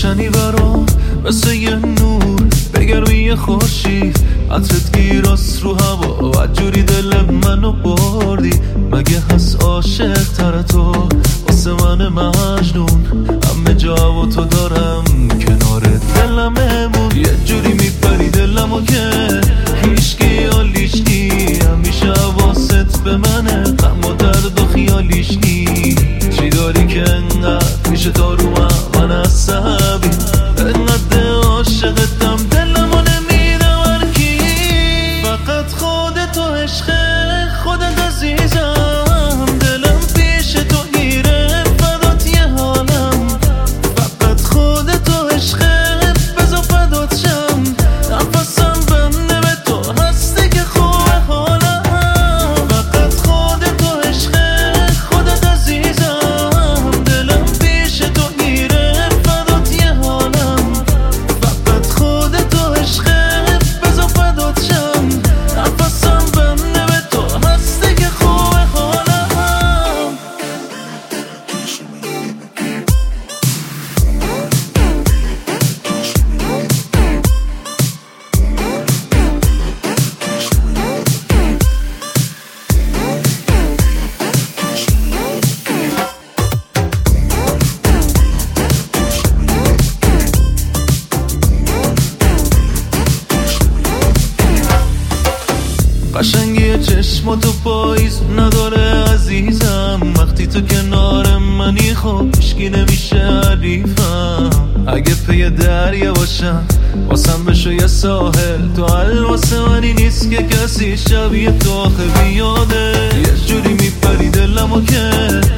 روشنی برام مثل یه نور بگرمی خورشید، عطرت گیراست رو هوا و جوری دل منو بردی. مگه هست عاشق تر تو واسه من مجنون؟ همه جا و تو دارم کنار دلم امون، یه جوری میپری دلمو که هیچکی حالیش نی، همیشه حواست به منه، غم و درد و خیالیش نی. چی داری که انقدر میشه دارو من عصبی، انقدر عاشقتم دلمو نمیدم هرکی. فقط خودتو عشق خودت عزیزم، دلم پیش تو گیره فدات یه حالم. فقط خودتو عشق بذار فدات شم، نفسم بنده به تو هستی که خوبه حالم. فقط خودتو عشق خودت عزیزم، دلم پیش تو گیره فدات یه حالم. فقط خودتو عشق بذار فدات شم، نفسم بنده به تو هستی که خوبه حالم. قشنگی چشماتو پاییز نداره عزیزم، وقتی تو کنار منی خب هیچکی نمیشه حریفم. اگه پی دریا باشم واسم بشو یه ساحل، تو حل واسه منی نیست که کسی شبیه تو آخه بیاده. یه جوری میپری دلمو که